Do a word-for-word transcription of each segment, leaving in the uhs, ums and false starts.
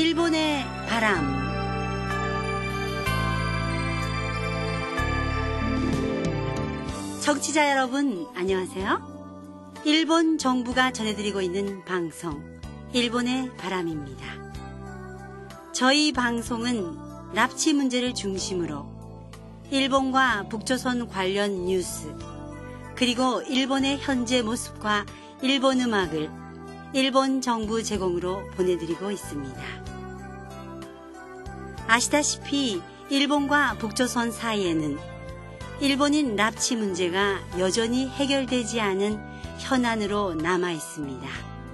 일본의 바람. 청취자 여러분, 안녕하세요. 일본 정부가 전해드리고 있는 방송, 일본의 바람입니다. 저희 방송은 납치 문제를 중심으로 일본과 북조선 관련 뉴스, 그리고 일본의 현재 모습과 일본 음악을 일본 정부 제공으로 보내드리고 있습니다. 아시다시피 일본과 북조선 사이에는 일본인 납치 문제가 여전히 해결되지 않은 현안으로 남아 있습니다.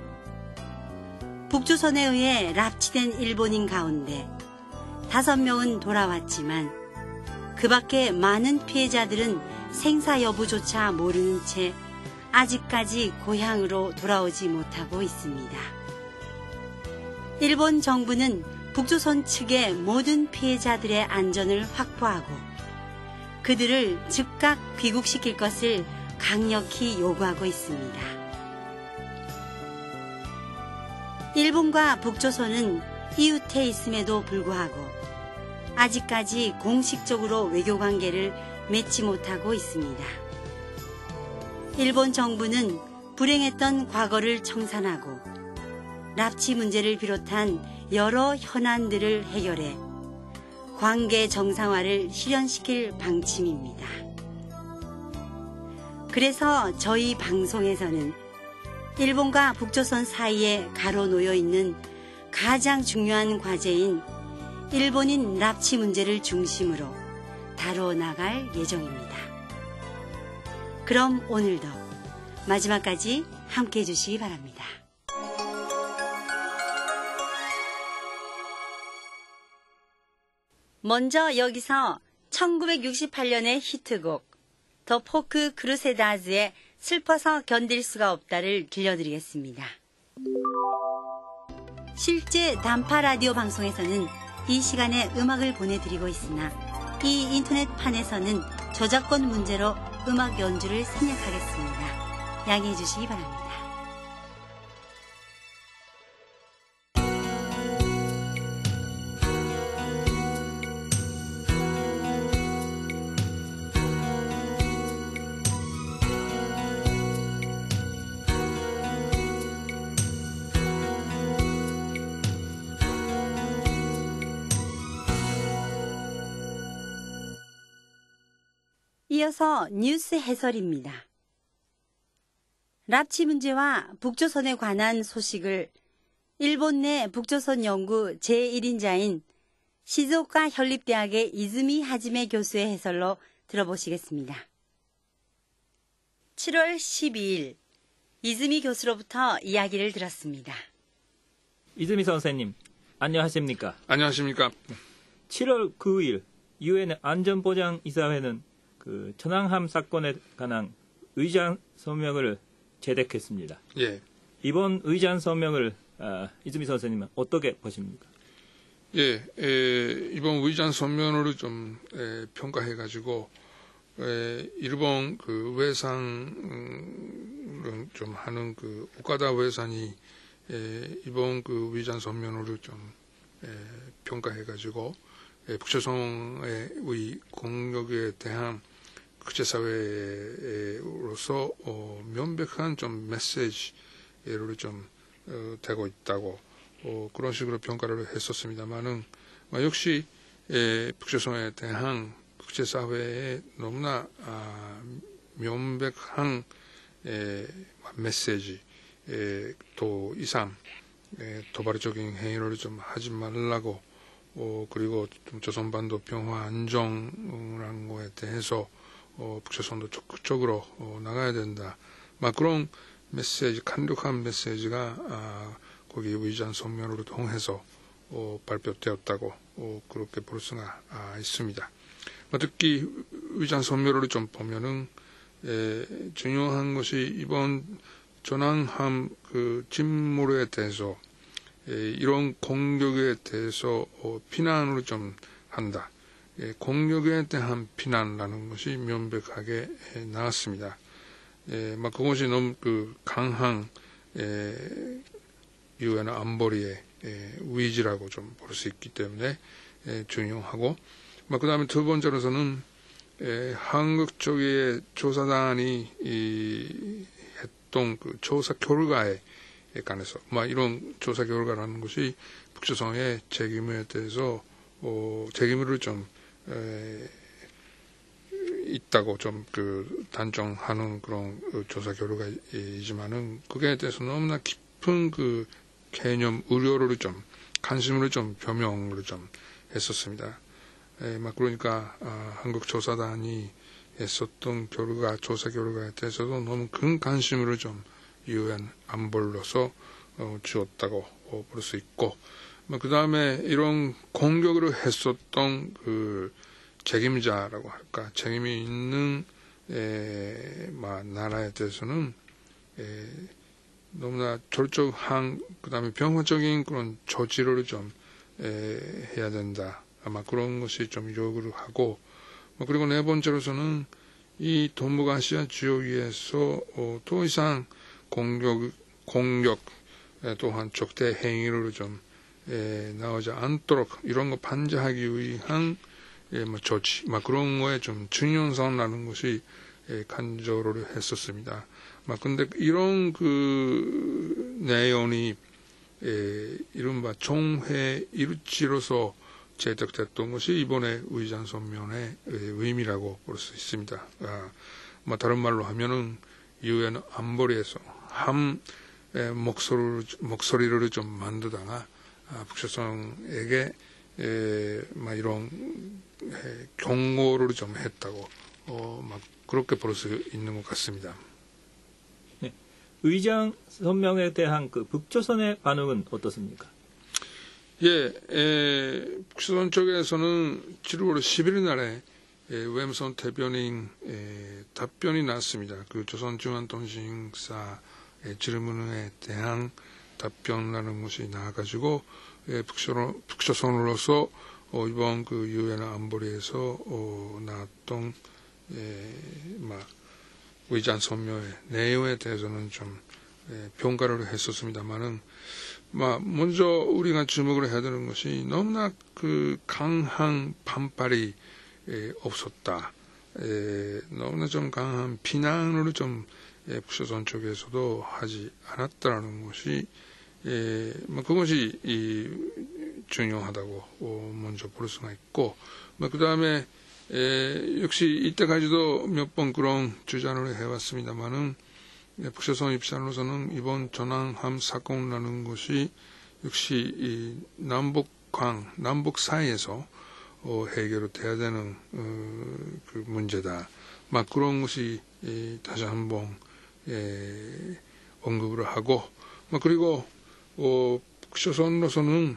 북조선에 의해 납치된 일본인 가운데 다섯 명은 돌아왔지만 그 밖에 많은 피해자들은 생사 여부조차 모르는 채 아직까지 고향으로 돌아오지 못하고 있습니다. 일본 정부는 북조선 측의 모든 피해자들의 안전을 확보하고 그들을 즉각 귀국시킬 것을 강력히 요구하고 있습니다. 일본과 북조선은 이웃해 있음에도 불구하고 아직까지 공식적으로 외교관계를 맺지 못하고 있습니다. 일본 정부는 불행했던 과거를 청산하고 납치 문제를 비롯한 여러 현안들을 해결해 관계 정상화를 실현시킬 방침입니다. 그래서 저희 방송에서는 일본과 북조선 사이에 가로놓여 있는 가장 중요한 과제인 일본인 납치 문제를 중심으로 다뤄나갈 예정입니다. 그럼 오늘도 마지막까지 함께해 주시기 바랍니다. 먼저 여기서 천구백육십팔 년의 히트곡 더 포크 크루세다즈의 슬퍼서 견딜 수가 없다를 들려드리겠습니다. 실제 단파 라디오 방송에서는 이 시간에 음악을 보내드리고 있으나 이 인터넷판에서는 저작권 문제로 음악 연주를 생략하겠습니다. 양해해 주시기 바랍니다. 이어서 뉴스 해설입니다. 납치 문제와 북조선에 관한 소식을 일본 내 북조선 연구 제일 인자인 시즈오카 현립대학의 이즈미 하지메 교수의 해설로 들어보시겠습니다. 칠월 십이일 이즈미 교수로부터 이야기를 들었습니다. 이즈미 선생님, 안녕하십니까? 안녕하십니까? 칠월 구일 유엔 안전보장이사회는 그 천황함 사건에 관한 의장 서명을 채택했습니다. 예. 이번 의장 서명을 아, 이즈미 선생님은 어떻게 보십니까? 예, 에, 이번 의장 서명을 좀 에, 평가해가지고 에, 일본 그 외상 음, 좀 하는 그 오카다 외상이 에, 이번 그 의장 서명을 좀 에, 평가해가지고 에, 북조선의 공격에 대한 국제사회로서 어, 명백한 좀 메시지를 좀 어, 되고 있다고 어, 그런 식으로 평가를 했었습니다만은 역시 에, 북조선에 대한 국제사회의 너무나 아, 명백한 에, 메시지 에, 또 이상 에, 도발적인 행위를 좀 하지 말라고 어, 그리고 좀 조선반도 평화 안정이라는 거에 대해서 어, 북조선도 적극적으로 어, 나가야 된다. 막 그런 메시지, 강력한 메시지가 아, 거기 의장 성명으로 통해서 어, 발표되었다고 어, 그렇게 볼 수가 아, 있습니다. 특히 의장 성명을 좀 보면은 에, 중요한 것이 이번 전황함 그 침몰에 대해서 에, 이런 공격에 대해서 어, 비난을 좀 한다. 예, 공격에 대한 비난이라는 것이 명백하게 예, 나왔습니다. 예, 막 그것이 너무 그 강한 예, 유엔 안보리의 예, 위지라고 좀 볼 수 있기 때문에 예, 중요하고, 그 다음에 두 번째로서는 예, 한국 쪽의 조사단이 이, 했던 그 조사 결과에 관해서, 막 이런 조사 결과라는 것이 북조선의 책임에 대해서 어, 책임을 좀 에, 있다고 좀 그 단정하는 그런 조사 결과이지만은 그게 대해서 너무나 깊은 그 개념 우려를 좀 관심을 좀 표명을 좀 했었습니다. 에, 막 그러니까 아, 한국 조사단이 했었던 결과 조사 결과에 대해서도 너무 큰 관심을 좀 유엔 안보로서 어, 주었다고 어, 볼 수 있고, 그 다음에 이런 공격을 했었던 그 책임자라고 할까, 책임이 있는 에, 막 나라에 대해서는 에, 너무나 절적한, 그 다음에 병화적인 그런 조치를 좀 에, 해야 된다. 아마 그런 것이 좀 요구를 하고, 그리고 네 번째로서는 이 동북아시아 지역에서 어, 더 이상 공격, 공격 또한 적대 행위를 좀 에, 나오지 않도록 이런 거 반대하기 위한 예, 뭐 조치, 막 그런 거에 좀 중요성이라는 것이 예, 간절을 했었습니다. 막 근데 이런 그 내용이 예, 이른바 종회 일치로서 제작됐던 것이 이번에 의장선명의 의미라고 볼 수 있습니다. 아, 뭐 다른 말로 하면은 유엔 안보리에서 한 에, 목소리를, 목소리를 좀 만들다가 아, 북조선에게 에, 막 이런 에, 경고를 좀 했다고 어, 막 그렇게 볼 수 있는 것 같습니다. 네. 의장 선명에 대한 그 북조선의 반응은 어떻습니까? 예, 에, 북조선 쪽에서는 칠월 십일 날에 에, 외무성 대변인 에, 답변이 났습니다. 그 조선중앙통신사 질문에 대한 답변이라는 것이 나와가지고 예, 북조선, 북조선으로서 어, 이번 그 유엔 안보리에서 어, 나왔던 예, 막 의장 선명의 내용에 대해서는 좀 예, 평가를 했었습니다만은, 막 먼저 우리가 주목을 해야 되는 것이 너무나 그 강한 반발이 예, 없었다. 예, 너무나 좀 강한 비난으로 좀 예, 북조선 쪽에서도 하지 않았다라는 것이 예, 뭐 그것이 이 중요하다고 어, 먼저 볼 수가 있고, 뭐 그 다음에 예, 역시 이때까지도 몇 번 그런 주장을 해왔습니다만은 예, 북조선 입장으로서는 이번 전황함 사건이라는 것이 역시 이 남북관 남북 사이에서 어, 해결돼야 되는 어, 그 문제다. 막 그런 것이 예, 다시 한번 예, 언급을 하고, 그리고 어, 북조선으로서는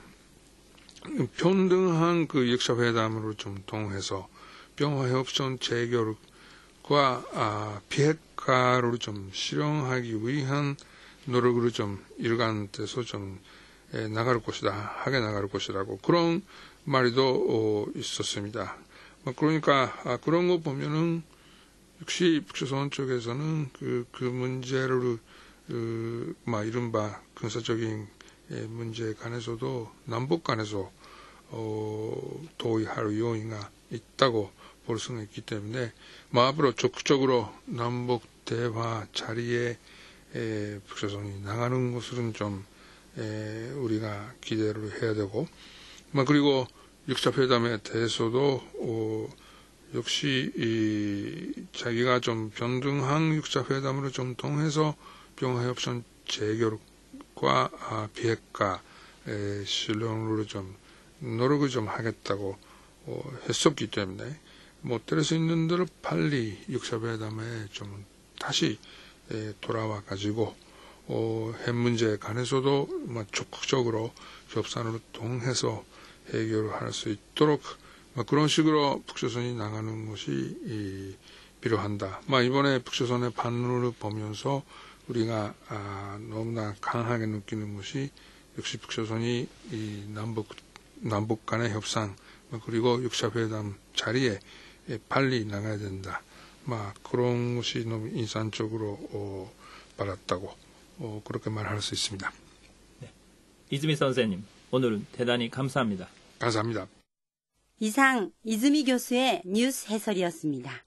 평등한 그 역사회담으로 좀 통해서 평화협정 재결과 아, 비핵화를 좀 실현하기 위한 노력을 좀 일관돼서 좀 예, 나갈 것이다, 하게 나갈 것이라고 그런 말도 어, 있었습니다. 그러니까 아, 그런 거 보면은 역시 북조선 쪽에서는 그, 그 문제를, 그, 막 이른바 군사적인 문제에 관해서도 남북 간에서, 어, 도의할 요인가 있다고 볼 수가 있기 때문에, 뭐 앞으로 적극적으로 남북 대화 자리에, 에, 북조선이 나가는 것은 좀, 에, 우리가 기대를 해야 되고, 뭐 그리고 육사회담에 대해서도, 어, 역시 이 자기가 좀 평등한 육사회담으로 좀 통해서 평화협정 재결과 아, 비핵화 실현으로 좀 노력을 좀 하겠다고 어, 했었기 때문에 뭐 될 수 있는 대로 빨리 육사회담에 좀 다시 에, 돌아와 가지고 어, 핵 문제에 관해서도 뭐 적극적으로 협상을 통해서 해결을 할 수 있도록 그런 식으로 북조선이 나가는 것이 필요한다. 이번에 북조선의 반응을 보면서 우리가 아, 너무나 강하게 느끼는 것이 역시 북조선이 이 남북 남북 간의 협상 그리고 육사회담 자리에 빨리 나가야 된다. 막 그런 것이 너무 인상적으로 어, 받았다고 어, 그렇게 말할 수 있습니다. 네. 이즈미 선생님, 오늘은 대단히 감사합니다. 감사합니다. 이상 이즈미 교수의 뉴스 해설이었습니다.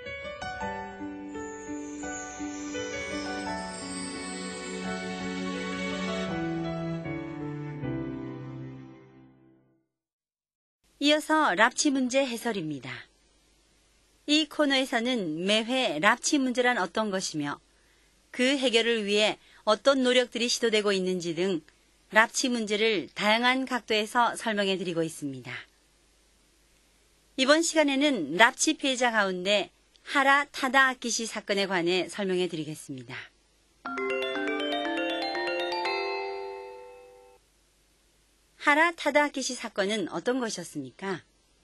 이어서 랍치 문제 해설입니다. 이 코너에서는 매회 랍치 문제란 어떤 것이며 그 해결을 위해 어떤 노력들이 시도되고 있는지 등 랍치 문제를 다양한 각도에서 설명해 드리고 있습니다. 이번 시간에는 랍치 피해자 가운데 하라 타다아키시 사건에 관해 설명해 드리겠습니다. 하라 타다아키시 사건은 어떤 것이었습니까?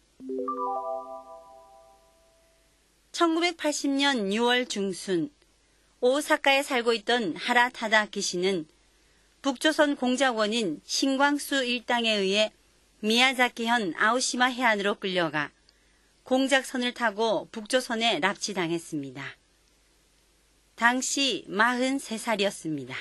천구백팔십 년 유월 중순 오사카에 살고 있던 하라 타다아키시는 북조선 공작원인 신광수 일당에 의해 미야자키현 아오시마 해안으로 끌려가 공작선을 타고 북조선에 납치당했습니다. 당시 마흔세 살이었습니다.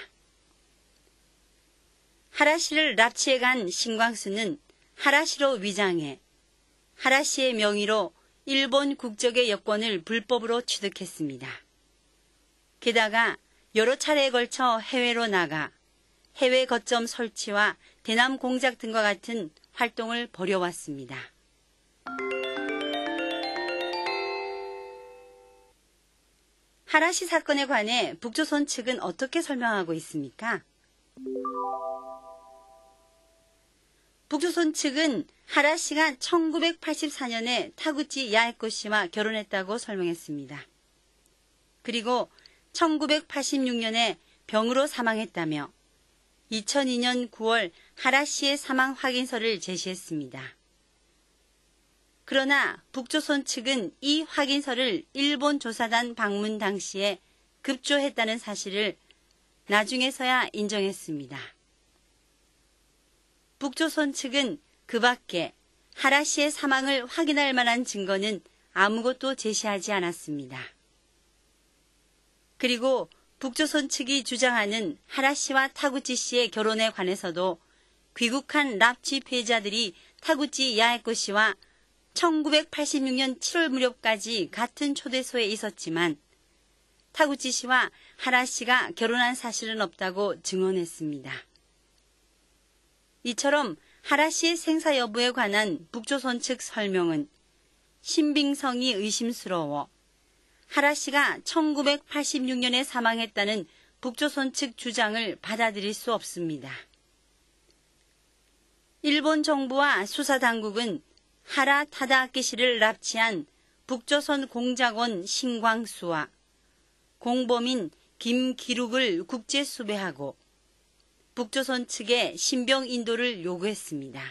하라시를 납치해 간 신광수는 하라시로 위장해 하라시의 명의로 일본 국적의 여권을 불법으로 취득했습니다. 게다가 여러 차례에 걸쳐 해외로 나가 해외 거점 설치와 대남 공작 등과 같은 활동을 벌여왔습니다. 하라시 사건에 관해 북조선 측은 어떻게 설명하고 있습니까? 북조선 측은 하라시가 천구백팔십사 년에 타구치 야에코 씨와 결혼했다고 설명했습니다. 그리고 천구백팔십육 년에 병으로 사망했다며 이천이 년 구월 하라시의 사망 확인서를 제시했습니다. 그러나 북조선 측은 이 확인서를 일본 조사단 방문 당시에 급조했다는 사실을 나중에서야 인정했습니다. 북조선 측은 그 밖에 하라시의 사망을 확인할 만한 증거는 아무것도 제시하지 않았습니다. 그리고 북조선 측이 주장하는 하라시와 타구치 씨의 결혼에 관해서도 귀국한 납치 피해자들이 타구치 야에코 씨와 천구백팔십육 년 칠월 무렵까지 같은 초대소에 있었지만 타구치 씨와 하라시가 결혼한 사실은 없다고 증언했습니다. 이처럼 하라시의 생사 여부에 관한 북조선 측 설명은 신빙성이 의심스러워 하라시가 천구백팔십육 년에 사망했다는 북조선 측 주장을 받아들일 수 없습니다. 일본 정부와 수사당국은 하라 타다아키시를 납치한 북조선 공작원 신광수와 공범인 김기룩을 국제 수배하고 북조선 측에 신병 인도를 요구했습니다.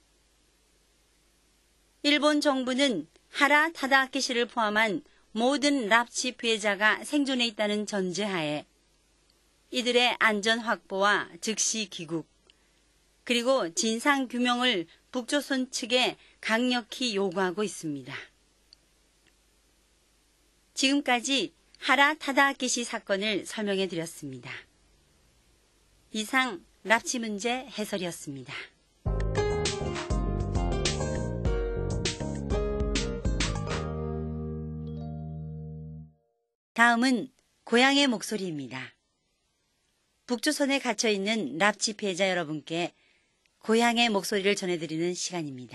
일본 정부는 하라 타다아키시를 포함한 모든 납치 피해자가 생존해 있다는 전제하에 이들의 안전 확보와 즉시 귀국, 그리고 진상 규명을 북조선 측에 강력히 요구하고 있습니다. 지금까지 하라 타다아키시 사건을 설명해 드렸습니다. 이상 납치 문제 해설이었습니다. 다음은 고향의 목소리입니다. 북조선에 갇혀있는 납치 피해자 여러분께 고향의 목소리를 전해드리는 시간입니다.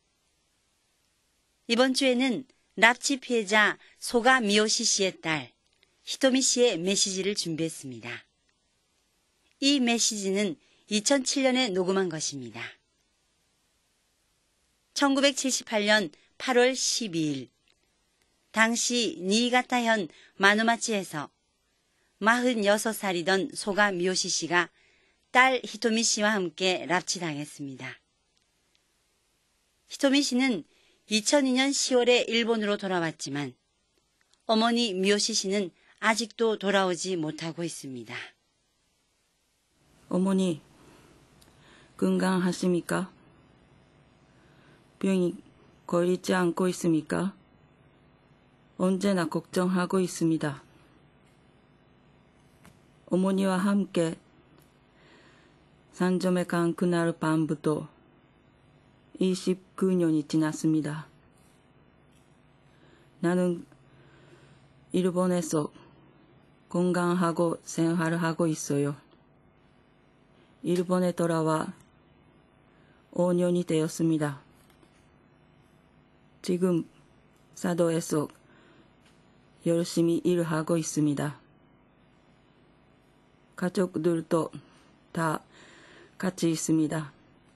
이번 주에는 납치 피해자 소가 미요시 씨의 딸 히토미 씨의 메시지를 준비했습니다. 이 메시지는 이천칠 년에 녹음한 것입니다. 천구백칠십팔 년 팔월 십이일 당시 니이가타현 마누마치에서 마흔여섯 살이던 소가 미요시 씨가 딸 히토미 씨와 함께 납치당했습니다. 히토미 씨는 이천이 년 시월에 일본으로 돌아왔지만 어머니 미요시 씨는 아직도 돌아오지 못하고 있습니다. 어머니, 건강하십니까? 병이 걸리지 않고 있습니까? 언제나 걱정하고 있습니다. 어머니와 함께 三女目間그날 밤부터 이십구 년이 지났습니다. 나는 일본에서 건강하고 생활하고 있어요. 일본에 돌아와 오 년이 되었습니다. 지금 사도에서 열심히 일하고 있습니다. 가족들도 다 같이 있습니다.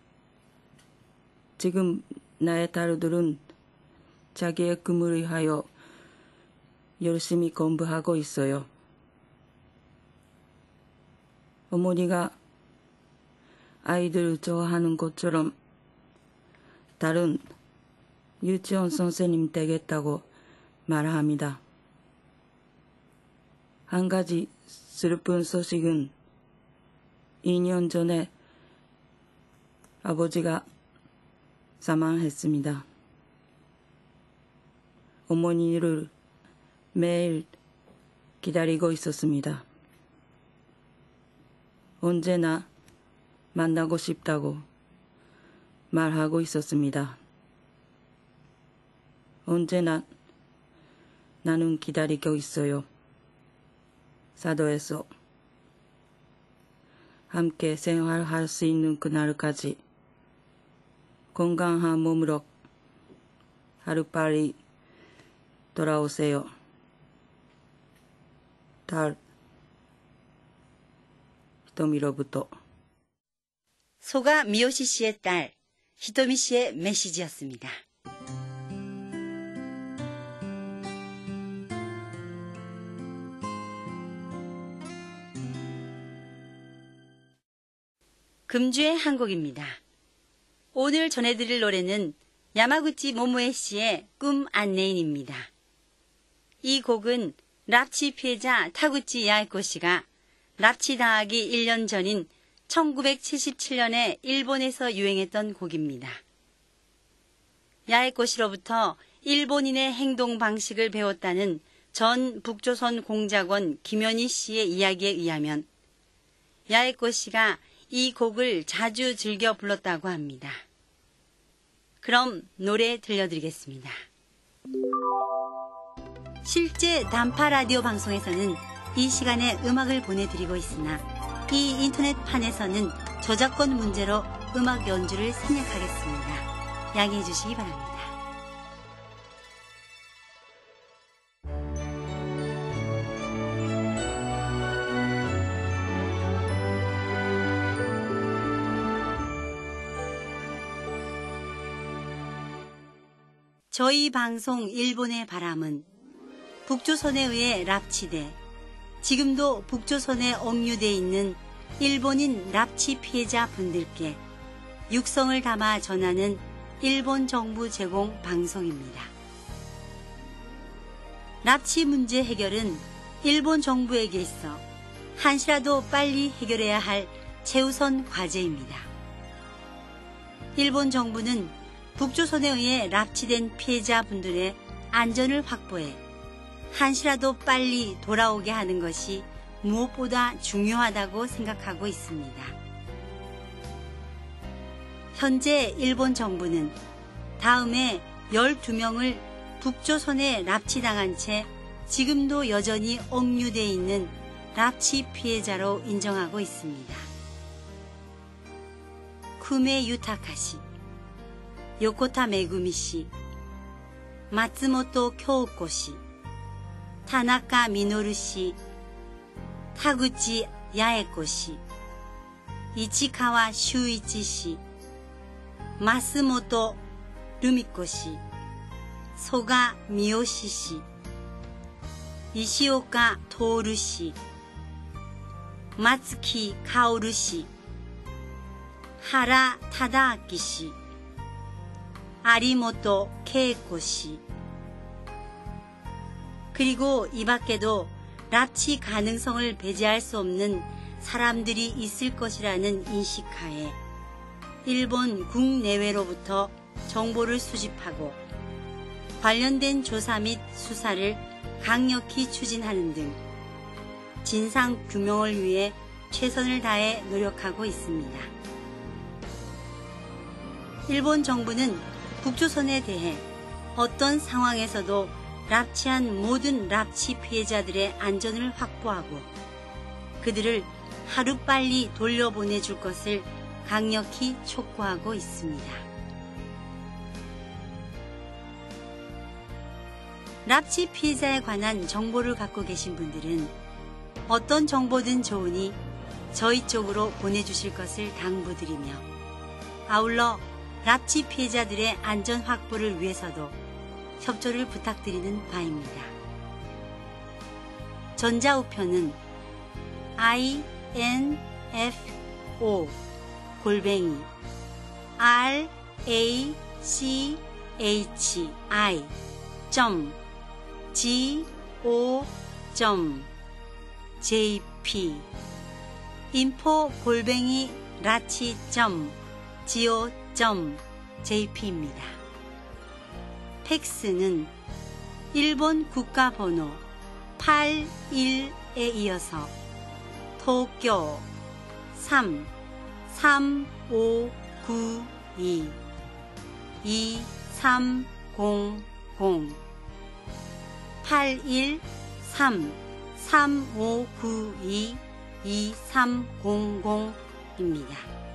지금 나의 딸들은 자기의 꿈을 위하여 열심히 공부하고 있어요. 어머니가 아이들을 좋아하는 것처럼 딸은 유치원 선생님 되겠다고 말합니다. 한 가지 슬픈 소식은 이 년 전에 아버지가 사망했습니다. 어머니를 매일 기다리고 있었습니다. 언제나 만나고 싶다고 말하고 있었습니다. 언제나 나는 기다리고 있어요. 사도에서 함께 생활할 수 있는 그날까지 건강한 몸으로 하루빨리 돌아오세요. 딸 히토미로부터. 소가 미요시 씨의 딸 히토미 씨의 메시지였습니다. 금주의 한 곡입니다. 오늘 전해드릴 노래는 야마구치 모모에 씨의 꿈 안내인입니다. 이 곡은 납치 피해자 타구치 야에코 씨가 납치당하기 일 년 전인 천구백칠십칠 년에 일본에서 유행했던 곡입니다. 야에코 씨로부터 일본인의 행동 방식을 배웠다는 전 북조선 공작원 김현희 씨의 이야기에 의하면 야에코 씨가 이 곡을 자주 즐겨 불렀다고 합니다. 그럼 노래 들려드리겠습니다. 실제 단파 라디오 방송에서는 이 시간에 음악을 보내드리고 있으나 이 인터넷판에서는 저작권 문제로 음악 연주를 생략하겠습니다. 양해해 주시기 바랍니다. 저희 방송 일본의 바람은 북조선에 의해 납치돼 지금도 북조선에 억류돼 있는 일본인 납치 피해자 분들께 육성을 담아 전하는 일본 정부 제공 방송입니다. 납치 문제 해결은 일본 정부에게 있어 한시라도 빨리 해결해야 할 최우선 과제입니다. 일본 정부는 북조선에 의해 납치된 피해자분들의 안전을 확보해 한시라도 빨리 돌아오게 하는 것이 무엇보다 중요하다고 생각하고 있습니다. 현재 일본 정부는 다음에 열두 명을 북조선에 납치당한 채 지금도 여전히 억류돼 있는 납치 피해자로 인정하고 있습니다. 쿠메 유타카 씨, 요코타 메구미 씨, 마츠모토 교코 씨, 타나카 미노루 씨, 타구치 야에코 씨, 이치카와 슈이치 씨, 마스모토 루미코 씨, 소가 미요시 씨, 이시오카 토오루 씨, 마츠키 카오루 씨, 하라 타다아키 씨, 아리모토 케이코 씨, 그리고 이 밖에도 납치 가능성을 배제할 수 없는 사람들이 있을 것이라는 인식하에 일본 국내외로부터 정보를 수집하고 관련된 조사 및 수사를 강력히 추진하는 등 진상 규명을 위해 최선을 다해 노력하고 있습니다. 일본 정부는 북조선에 대해 어떤 상황에서도 납치한 모든 납치 피해자들의 안전을 확보하고 그들을 하루빨리 돌려보내줄 것을 강력히 촉구하고 있습니다. 납치 피해자에 관한 정보를 갖고 계신 분들은 어떤 정보든 좋으니 저희 쪽으로 보내주실 것을 당부드리며 아울러 납치 피해자들의 안전 확보를 위해서도 협조를 부탁드리는 바입니다. 전자우편은 인포 골뱅이 라치 점 go 점 jp 인포 골뱅이 라치 점 go 점 jp입니다. 팩스는 일본 국가번호 팔십일에 이어서 도쿄 삼 삼오구이 이삼공공 팔일삼 삼오구이 이삼공공입니다.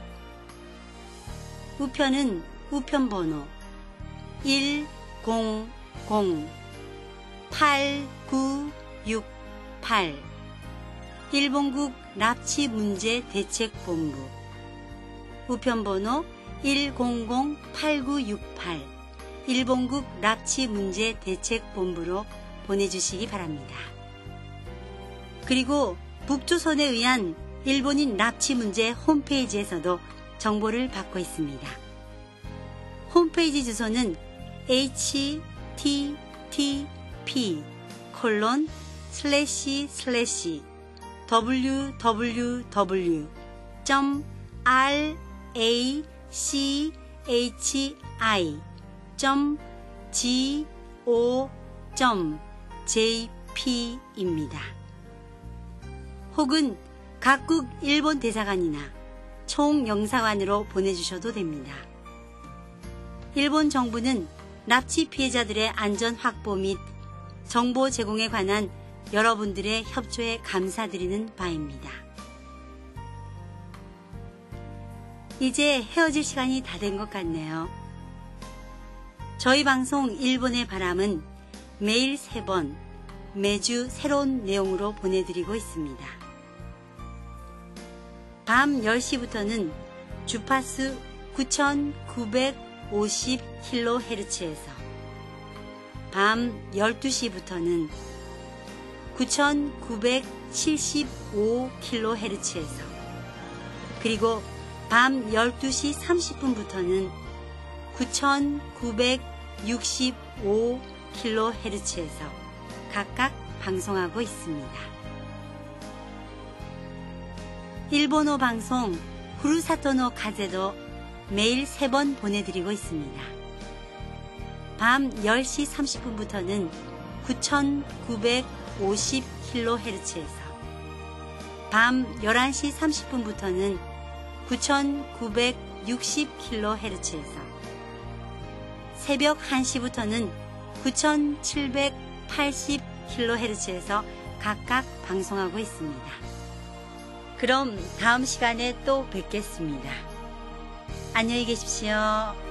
우편은 우편번호 일공공 팔구육팔 일본국 납치문제대책본부 우편번호 일공공 팔구육팔 일본국 납치문제대책본부로 보내주시기 바랍니다. 그리고 북조선에 의한 일본인 납치 문제 홈페이지에서도 정보를 받고 있습니다. 홈페이지 주소는 에이치티티피 콜론 슬래시 슬래시 더블유더블유더블유 점 라치 점 go 점 jp입니다. 혹은 각국 일본 대사관이나 총영사관으로 보내주셔도 됩니다. 일본 정부는 납치 피해자들의 안전 확보 및 정보 제공에 관한 여러분들의 협조에 감사드리는 바입니다. 이제 헤어질 시간이 다 된 것 같네요. 저희 방송 일본의 바람은 매일 세 번, 매주 새로운 내용으로 보내드리고 있습니다. 밤 열 시부터는 주파수 구천구백오십 킬로헤르츠에서 밤 열두 시부터는 구천구백칠십오 킬로헤르츠에서 그리고 밤 열두 시 삼십 분부터는 구천구백육십오 킬로헤르츠에서 각각 방송하고 있습니다. 일본어 방송 후루사토노 카제도 매일 세 번 보내드리고 있습니다. 밤 열 시 삼십 분부터는 구천구백오십 킬로헤르츠에서 밤 열한 시 삼십 분부터는 구천구백육십 킬로헤르츠에서 새벽 한 시부터는 구천칠백팔십 킬로헤르츠에서 각각 방송하고 있습니다. 그럼 다음 시간에 또 뵙겠습니다. 안녕히 계십시오.